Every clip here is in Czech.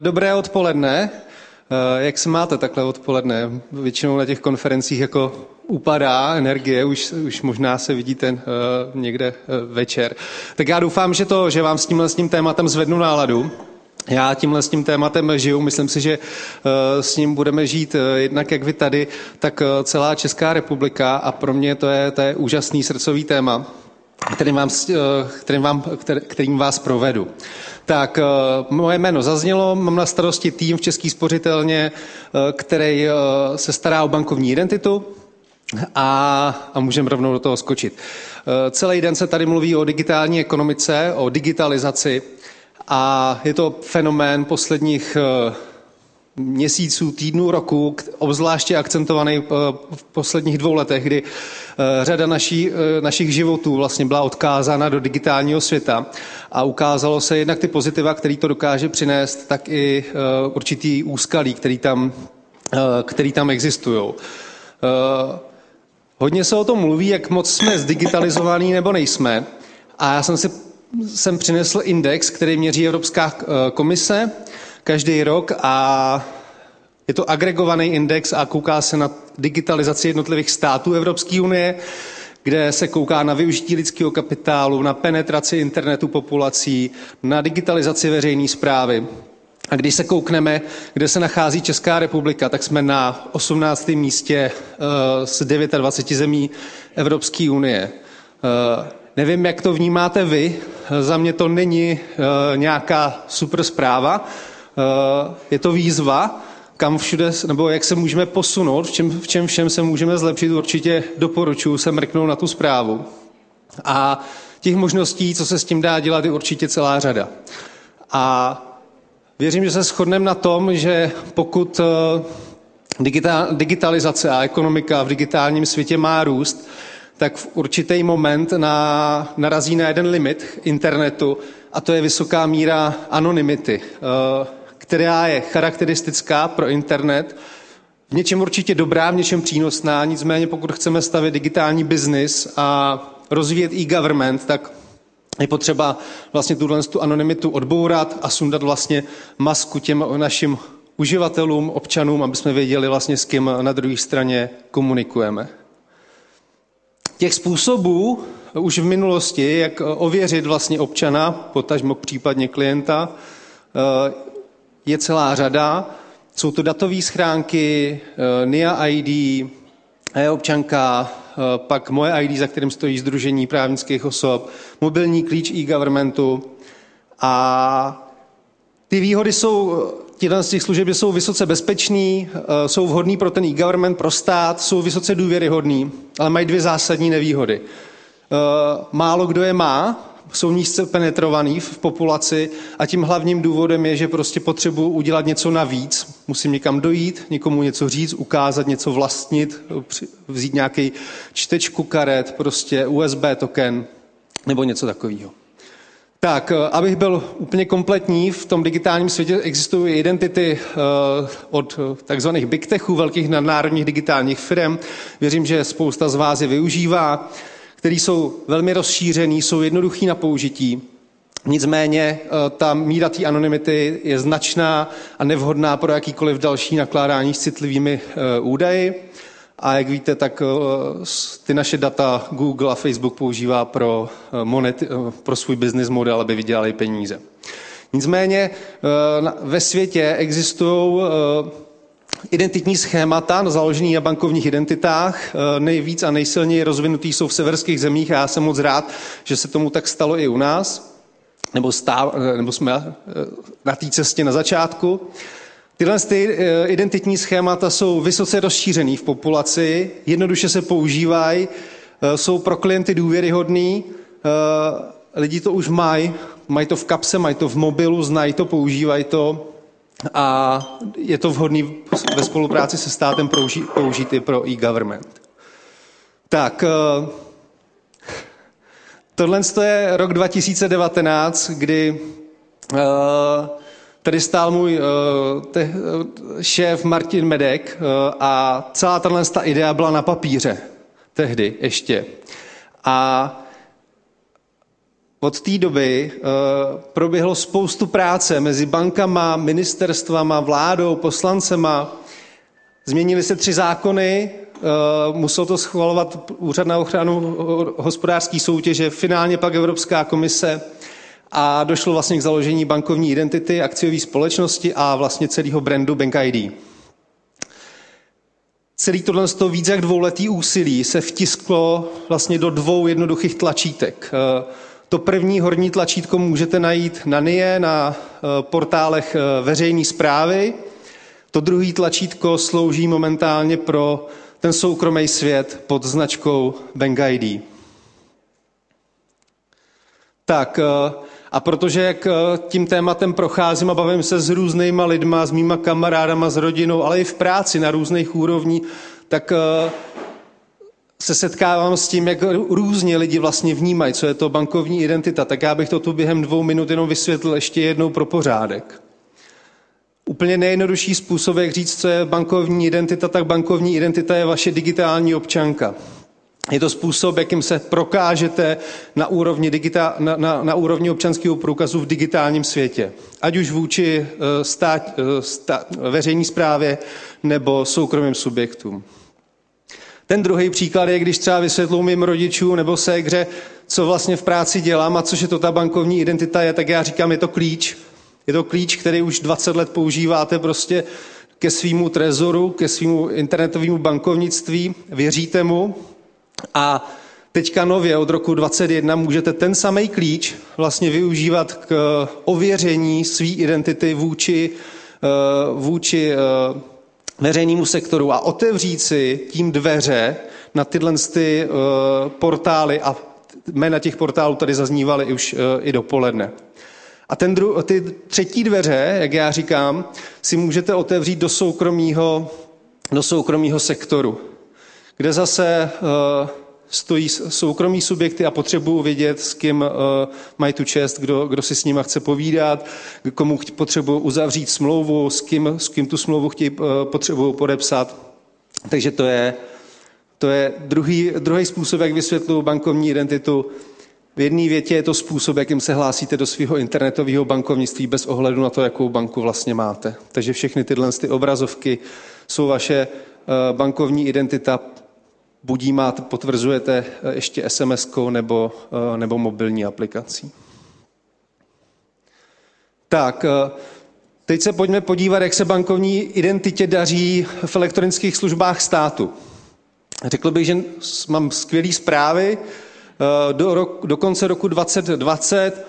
Dobré odpoledne. Jak se máte takhle odpoledne? Většinou na těch konferencích jako upadá energie, už možná se vidíte někde večer. Tak já doufám, že vám s tím tématem zvednu náladu. Já tímhle s tím tématem žiju, myslím si, že s ním budeme žít jednak jak vy tady, tak celá Česká republika a pro mě to je úžasný srdcový téma, kterým vás provedu. Tak moje jméno zaznělo, mám na starosti tým v České spořitelně, který se stará o bankovní identitu a můžeme rovnou do toho skočit. Celý den se tady mluví o digitální ekonomice, o digitalizaci a je to fenomén posledních měsíců, týdnů, roku, obzvláště akcentovaný v posledních 2 letech, kdy řada našich životů vlastně byla odkázána do digitálního světa a ukázalo se jednak ty pozitiva, který to dokáže přinést, tak i určitý úskalí, který tam existují. Hodně se o tom mluví, jak moc jsme zdigitalizovaní nebo nejsme, a já jsem si sem přinesl index, který měří Evropská komise každý rok a je to agregovaný index a kouká se na digitalizaci jednotlivých států Evropské unie, kde se kouká na využití lidského kapitálu, na penetraci internetu populací, na digitalizaci veřejné správy. A když se koukneme, kde se nachází Česká republika, tak jsme na 18. místě z 29 zemí Evropské unie. Nevím, jak to vnímáte vy, za mě to není nějaká super zpráva, je to výzva, kam všude, nebo jak se můžeme posunout, v čem všem se můžeme zlepšit, určitě doporučuji se mrknout na tu zprávu. A těch možností, co se s tím dá dělat, je určitě celá řada. A věřím, že se shodneme na tom, že pokud digitalizace a ekonomika v digitálním světě má růst, tak v určitý moment narazí na jeden limit internetu, a to je vysoká míra anonymity, která je charakteristická pro internet, v něčem určitě dobrá, v něčem přínosná, nicméně pokud chceme stavět digitální biznis a rozvíjet e-government, tak je potřeba vlastně tu anonymitu odbourat a sundat vlastně masku těm našim uživatelům, občanům, aby jsme věděli vlastně, s kým na druhé straně komunikujeme. Těch způsobů už v minulosti, jak ověřit vlastně občana, potažmo případně klienta, je celá řada. Jsou to datové schránky, NIA ID, e-občanka, pak moje ID, za kterým stojí Sdružení právnických osob, mobilní klíč e-governmentu. A ty výhody z těch služeb jsou vysoce bezpečný, jsou vhodný pro ten e-government, pro stát, jsou vysoce důvěryhodný, ale mají 2 zásadní nevýhody. Málo kdo je má, jsou nízce penetrovaný v populaci a tím hlavním důvodem je, že prostě potřebuji udělat něco navíc. Musím někam dojít, někomu něco říct, ukázat, něco vlastnit, vzít nějaký čtečku karet, prostě USB token nebo něco takového. Tak, abych byl úplně kompletní, v tom digitálním světě existují identity od takzvaných big techů, velkých nadnárodních digitálních firm. Věřím, že spousta z vás je využívá, který jsou velmi rozšířený, jsou jednoduchý na použití. Nicméně ta míra té anonymity je značná a nevhodná pro jakýkoliv další nakládání s citlivými údaji. A jak víte, tak ty naše data Google a Facebook používá pro svůj business model, aby vydělali peníze. Nicméně ve světě existují identitní schémata založené na bankovních identitách. Nejvíc a nejsilněji rozvinutý jsou v severských zemích a já jsem moc rád, že se tomu tak stalo i u nás, nebo jsme na té cestě na začátku. Tyhle identitní schémata jsou vysoce rozšířený v populaci, jednoduše se používají, jsou pro klienty důvěryhodný, lidi to už mají to v kapse, mají to v mobilu, znají to, používají to a je to vhodný ve spolupráci se státem použít i pro e-government. Tak, tohle je rok 2019, kdy tady stál můj šéf Martin Medek a celá tato idea byla na papíře tehdy ještě. A Od té doby proběhlo spoustu práce mezi bankama, ministerstvama, vládou, poslancema. Změnily se 3 zákony, musel to schvalovat Úřad na ochranu hospodářské soutěže, finálně pak Evropská komise a došlo vlastně k založení bankovní identity, akciové společnosti a vlastně celého brandu Bank ID. Celý tohle z toho víc jak 2letý úsilí se vtisklo vlastně do 2 jednoduchých tlačítek. To první horní tlačítko můžete najít na NIE, na portálech veřejné správy. To druhé tlačítko slouží momentálně pro ten soukromý svět pod značkou Bank ID. Tak a protože jak tím tématem procházím a bavím se s různýma lidma, s mýma kamarádama, s rodinou, ale i v práci na různých úrovních, tak se setkávám s tím, jak různě lidi vlastně vnímají, co je to bankovní identita. Tak já bych to tu během 2 minut jenom vysvětlil ještě jednou pro pořádek. Úplně nejjednodušší způsob, jak říct, co je bankovní identita, tak bankovní identita je vaše digitální občanka. Je to způsob, jakým se prokážete na úrovni občanského průkazu v digitálním světě. Ať už vůči veřejné správě nebo soukromým subjektům. Ten druhý příklad je, když třeba vysvětluji mým rodičům nebo ségře, co vlastně v práci dělám a což je to ta bankovní identita je, tak já říkám, je to klíč. Je to klíč, který už 20 let používáte prostě ke svýmu trezoru, ke svýmu internetovému bankovnictví, věříte mu a teďka nově od roku 2021 můžete ten samý klíč vlastně využívat k ověření své identity vůči veřejnému sektoru a otevřít si tím dveře na tyhle portály a jména těch portálů tady zaznívaly už i dopoledne. A ty třetí dveře, jak já říkám, si můžete otevřít do soukromého sektoru, kde zase stojí soukromí subjekty a potřebují vědět, s kým mají tu čest, kdo si s nima chce povídat, komu potřebují uzavřít smlouvu, s kým tu smlouvu potřebují podepsat. Takže to je druhý způsob, jak vysvětluji bankovní identitu. V jedné větě je to způsob, jakým se hlásíte do svého internetového bankovnictví bez ohledu na to, jakou banku vlastně máte. Takže všechny tyhle obrazovky jsou vaše bankovní identita, buď ji máte, potvrzujete ještě SMS-kou nebo mobilní aplikací. Tak, teď se pojďme podívat, jak se bankovní identitě daří v elektronických službách státu. Řekl bych, že mám skvělé zprávy. Do konce roku 2020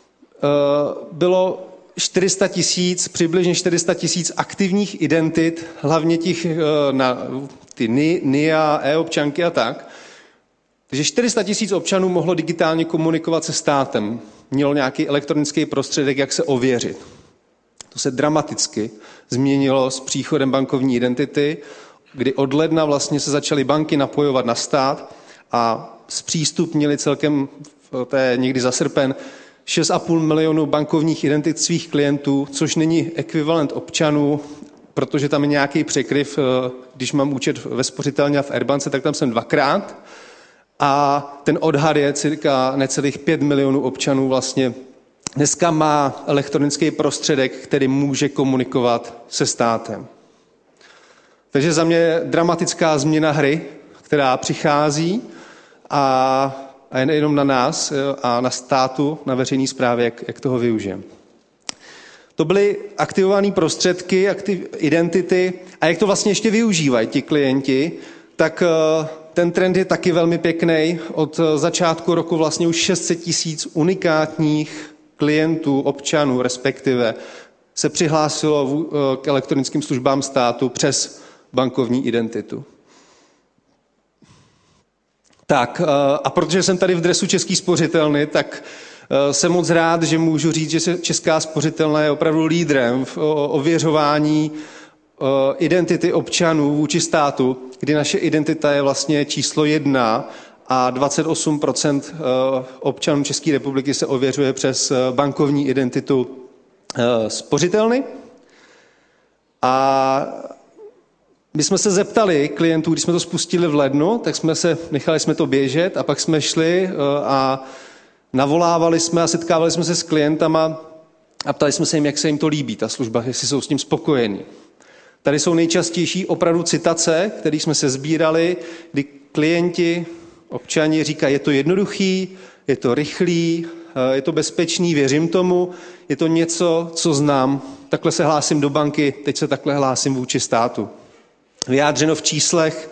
bylo přibližně 400 000 aktivních identit, hlavně ty NIA, e-občanky a tak. Takže 400 000 občanů mohlo digitálně komunikovat se státem. Mělo nějaký elektronický prostředek, jak se ověřit. To se dramaticky změnilo s příchodem bankovní identity, kdy od ledna vlastně se začaly banky napojovat na stát a zpřístupnili celkem, to je někdy za srpen, 6,5 milionu bankovních identit svých klientů, což není ekvivalent občanů, protože tam je nějaký překryv. Když mám účet ve spořitelně a v Airbance, tak tam jsem 2krát. A ten odhad je cirka necelých 5 milionů občanů vlastně dneska má elektronický prostředek, který může komunikovat se státem. Takže za mě dramatická změna hry, která přichází a je nejenom na nás a na státu, na veřejné správě, jak toho využijeme. To byly aktivované prostředky, identity a jak to vlastně ještě využívají ti klienti, tak ten trend je taky velmi pěkný. Od začátku roku vlastně už 600 000 unikátních klientů, občanů respektive, se přihlásilo k elektronickým službám státu přes bankovní identitu. Tak a protože jsem tady v dresu České spořitelny, tak jsem moc rád, že můžu říct, že Česká spořitelna je opravdu lídrem v ověřování identity občanů vůči státu, kdy naše identita je vlastně číslo 1 a 28% občanů České republiky se ověřuje přes bankovní identitu spořitelny. A my jsme se zeptali klientů, když jsme to spustili v lednu, tak nechali jsme to běžet a pak jsme šli a navolávali jsme a setkávali jsme se s klientama a ptali jsme se jim, jak se jim to líbí, ta služba, jestli jsou s tím spokojení. Tady jsou nejčastější opravdu citace, které jsme se sbírali, kdy klienti, občani říkají, je to jednoduchý, je to rychlý, je to bezpečný, věřím tomu, je to něco, co znám. Takhle se hlásím do banky, teď se takhle hlásím vůči státu. Vyjádřeno v číslech,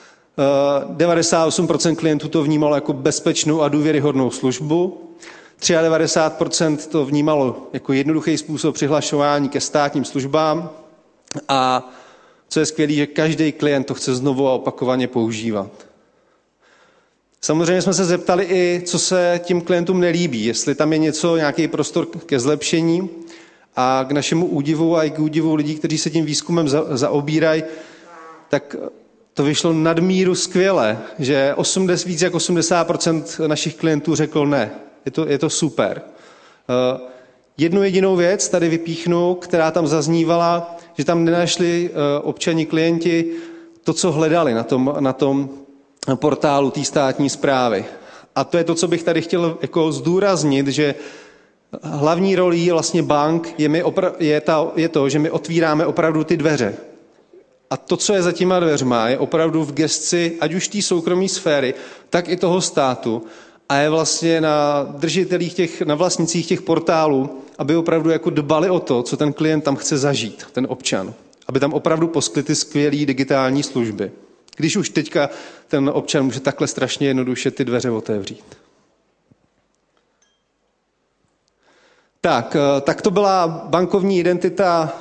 98% klientů to vnímalo jako bezpečnou a důvěryhodnou službu, 93% to vnímalo jako jednoduchý způsob přihlašování ke státním službám a co je skvělé, že každý klient to chce znovu a opakovaně používat. Samozřejmě jsme se zeptali i, co se tím klientům nelíbí, jestli tam je nějaký prostor ke zlepšení a k našemu údivu a i k údivu lidí, kteří se tím výzkumem zaobírají, tak to vyšlo nadmíru skvěle, že víc jak 80% našich klientů řekl ne. Je to super. Jednu jedinou věc tady vypíchnu, která tam zaznívala, že tam nenašli občani klienti to, co hledali na tom portálu té státní správy. A to je to, co bych tady chtěl jako zdůraznit, že hlavní rolí vlastně bank je to, že my otvíráme opravdu ty dveře. A to, co je za těma dveřma, je opravdu v gesci ať už té soukromé sféry, tak i toho státu a je vlastně na držitelích na vlastnicích těch portálů, aby opravdu jako dbali o to, co ten klient tam chce zažít, ten občan. Aby tam opravdu poskytli ty skvělé digitální služby. Když už teďka ten občan může takhle strašně jednoduše ty dveře otevřít. Tak to byla bankovní identita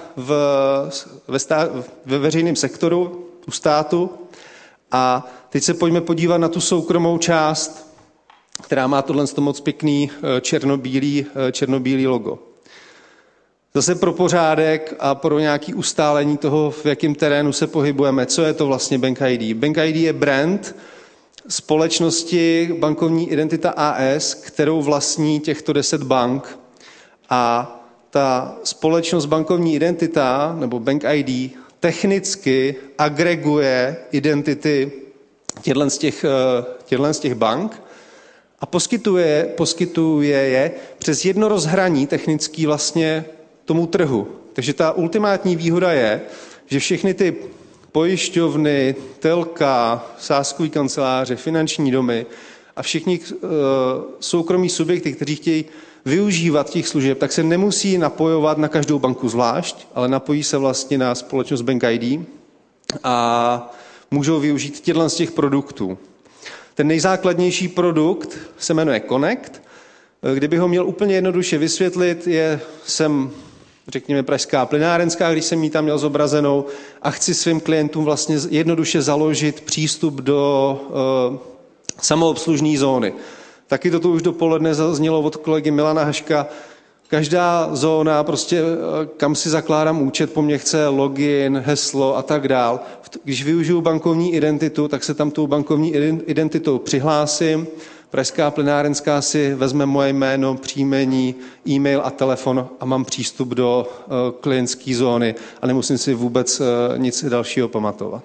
ve veřejném sektoru, u státu. A teď se pojďme podívat na tu soukromou část, která má tohle moc pěkný černobílý logo. Zase pro pořádek a pro nějaké ustálení toho, v jakém terénu se pohybujeme. Co je to vlastně Bank ID? Bank ID je brand společnosti Bankovní identita AS, kterou vlastní těchto 10 bank. A ta společnost Bankovní identita, nebo Bank ID, technicky agreguje identity těchto z těch bank a poskytuje je přes jedno rozhraní technický vlastně tomu trhu. Takže ta ultimátní výhoda je, že všechny ty pojišťovny, telka, sázkové kanceláře, finanční domy a všichni soukromí subjekty, kteří chtějí využívat těch služeb, tak se nemusí napojovat na každou banku zvlášť, ale napojí se vlastně na společnost Bank ID a můžou využít těchto z těch produktů. Ten nejzákladnější produkt se jmenuje Connect. Kdybych ho měl úplně jednoduše vysvětlit, jsem řekněme pražská plynárenská, když jsem ji tam měl zobrazenou a chci svým klientům vlastně jednoduše založit přístup do samoobslužné zóny. Taky to tu už dopoledne zaznělo od kolegy Milana Haška. Každá zóna, prostě kam si zakládám účet, po mně chce login, heslo a tak dál. Když využiju bankovní identitu, tak se tam tou bankovní identitou přihlásím. Pražská plynárenská si vezme moje jméno, příjmení, e-mail a telefon a mám přístup do klientské zóny a nemusím si vůbec nic dalšího pamatovat.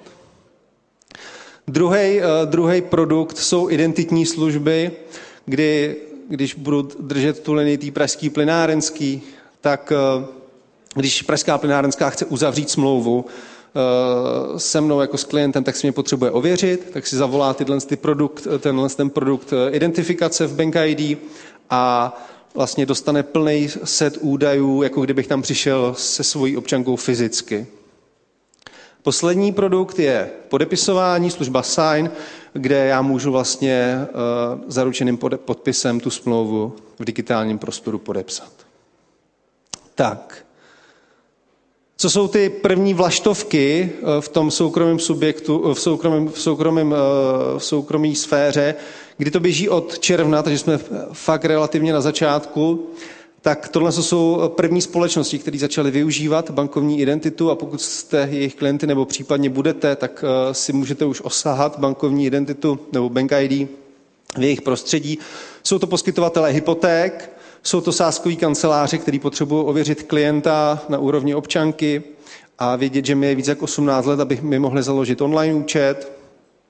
Druhý produkt jsou identitní služby, když budu držet tu linii té pražské plynárenský, tak když pražská plynárenská chce uzavřít smlouvu se mnou jako s klientem, tak si mě potřebuje ověřit, tak si zavolá ten produkt identifikace v Bank ID a vlastně dostane plný set údajů, jako kdybych tam přišel se svojí občankou fyzicky. Poslední produkt je podepisování, služba Sign, kde já můžu vlastně zaručeným podpisem tu smlouvu v digitálním prostoru podepsat. Tak, co jsou ty první vlaštovky v tom soukromém subjektu, v soukromé sféře, kdy to běží od června, takže jsme fakt relativně na začátku, tak tohle jsou první společnosti, které začaly využívat bankovní identitu a pokud jste jejich klienty nebo případně budete, tak si můžete už osahat bankovní identitu nebo Bank ID v jejich prostředí. Jsou to poskytovatelé hypoték, jsou to sázkové kanceláře, které potřebují ověřit klienta na úrovni občanky a vědět, že mi je víc jak 18 let, aby mi mohli založit online účet.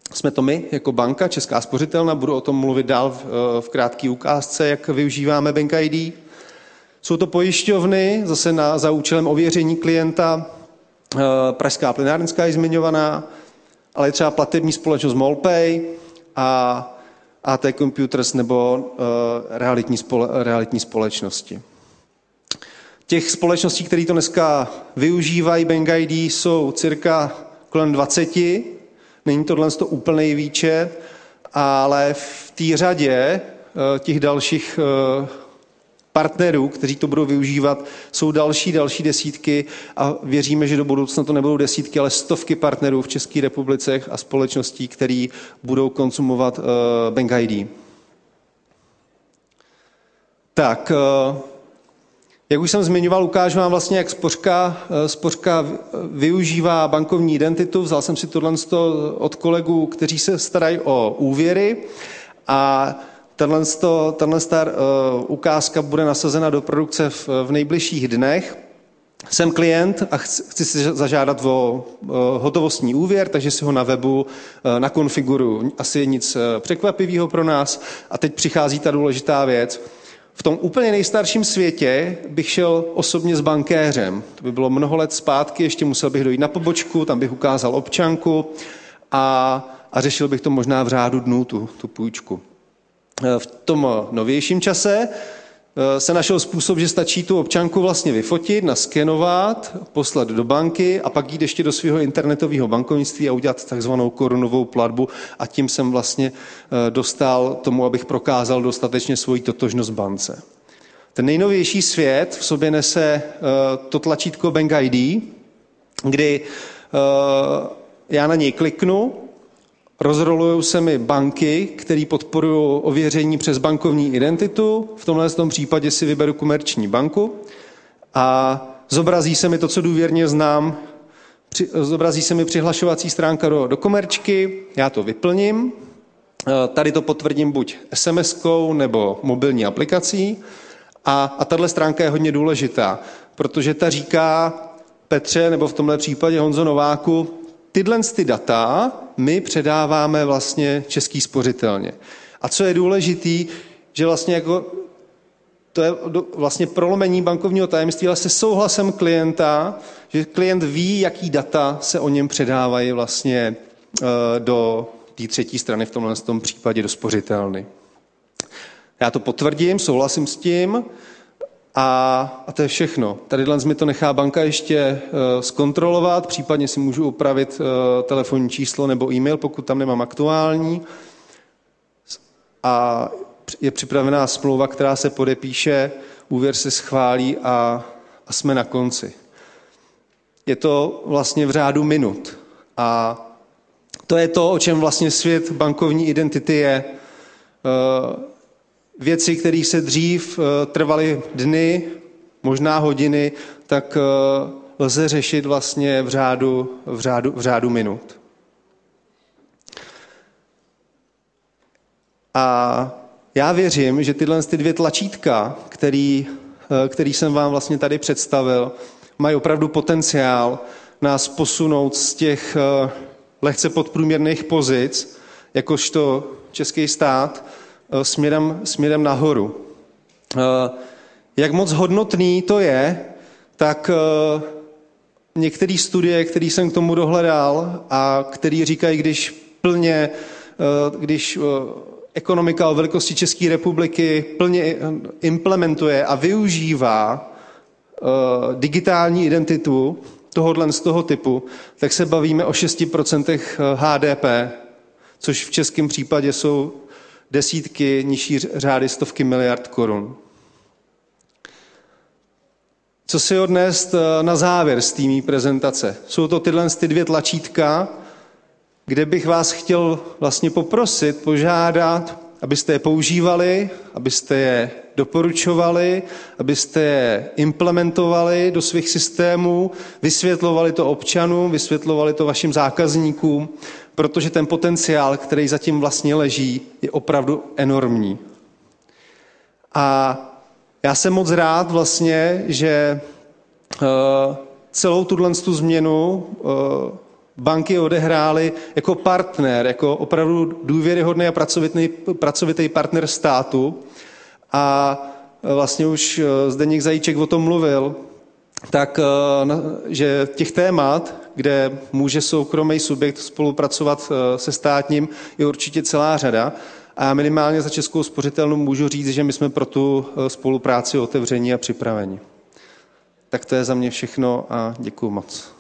jsme to my jako banka, Česká spořitelna, budu o tom mluvit dál v krátké ukázce, jak využíváme Bank ID. Jsou to pojišťovny, zase za účelem ověření klienta, Pražská plynárenská je zmiňovaná, ale je třeba platební společnost MOLPay a AT Computers nebo realitní společnosti. Těch společností, které to dneska využívají Bank ID, jsou cirka kolem 20. Není tohle úplný výčet, ale v té řadě těch dalších partnerů, kteří to budou využívat, jsou další desítky a věříme, že do budoucna to nebudou desítky, ale stovky partnerů v České republice a společností, který budou konzumovat Bank ID. Tak, jak už jsem zmiňoval, ukážu vám vlastně, jak spořka využívá bankovní identitu. Vzal jsem si tohle od kolegů, kteří se starají o úvěry a tahle ukázka bude nasazena do produkce v nejbližších dnech. Jsem klient a chci si zažádat o hotovostní úvěr, takže si ho na webu nakonfiguruju. Asi nic překvapivého pro nás. A teď přichází ta důležitá věc. V tom úplně nejstarším světě bych šel osobně s bankéřem. To by bylo mnoho let zpátky, ještě musel bych dojít na pobočku, tam bych ukázal občanku a řešil bych to možná v řádu dnů, tu půjčku. V tom novějším čase se našel způsob, že stačí tu občanku vlastně vyfotit, naskenovat, poslat do banky a pak jít ještě do svého internetového bankovnictví a udělat takzvanou korunovou platbu a tím jsem vlastně dostal tomu, abych prokázal dostatečně svoji totožnost bance. Ten nejnovější svět v sobě nese to tlačítko Bank ID, kdy já na něj kliknu, rozrolují se mi banky, které podporují ověření přes bankovní identitu. V tomhle případě si vyberu Komerční banku a zobrazí se mi to, co důvěrně znám. Zobrazí se mi přihlašovací stránka do Komerčky, já to vyplním. Tady to potvrdím buď SMS-kou nebo mobilní aplikací. A tahle stránka je hodně důležitá, protože ta říká Petře, nebo v tomhle případě Honzo Nováku, tyhle data my předáváme vlastně Český spořitelně. A co je důležitý, že vlastně to je vlastně prolomení bankovního tajemství, ale se souhlasem klienta, že klient ví, jaký data se o něm předávají vlastně do té třetí strany, v tomhle případě do spořitelny. Já to potvrdím, souhlasím s tím a to je všechno. Tadyhle mi to nechá banka ještě zkontrolovat, případně si můžu upravit telefonní číslo nebo e-mail, pokud tam nemám aktuální. A je připravená smlouva, která se podepíše, úvěr se schválí a jsme na konci. Je to vlastně v řádu minut. A to je to, o čem vlastně svět bankovní identity je. Věci, které se dřív trvaly dny, možná hodiny, tak lze řešit vlastně v řádu minut. A já věřím, že tyhle dvě tlačítka, který jsem vám vlastně tady představil, mají opravdu potenciál nás posunout z těch lehce podprůměrných pozic, jakožto český stát, směrem nahoru. Jak moc hodnotný to je, tak některé studie, které jsem k tomu dohledal a které říkají, když ekonomika o velikosti České republiky plně implementuje a využívá digitální identitu z toho typu, tak se bavíme o 6% HDP, což v českém případě jsou desítky, nižší řády, stovky miliard korun. Co si odnést na závěr z té mý prezentace? Jsou to tyhle dvě tlačítka, kde bych vás chtěl vlastně požádat, abyste je používali, abyste je doporučovali, abyste je implementovali do svých systémů, vysvětlovali to občanům, vysvětlovali to vašim zákazníkům, protože ten potenciál, který zatím vlastně leží, je opravdu enormní. A já jsem moc rád vlastně, že celou tuhle změnu banky odehrály jako partner, jako opravdu důvěryhodný a pracovitý partner státu. A vlastně už Zdeněk Zajíček o tom mluvil, tak, že těch témat, kde může soukromý subjekt spolupracovat se státním, je určitě celá řada. A já minimálně za Českou spořitelnu můžu říct, že my jsme pro tu spolupráci otevření a připraveni. Tak to je za mě všechno a děkuju moc.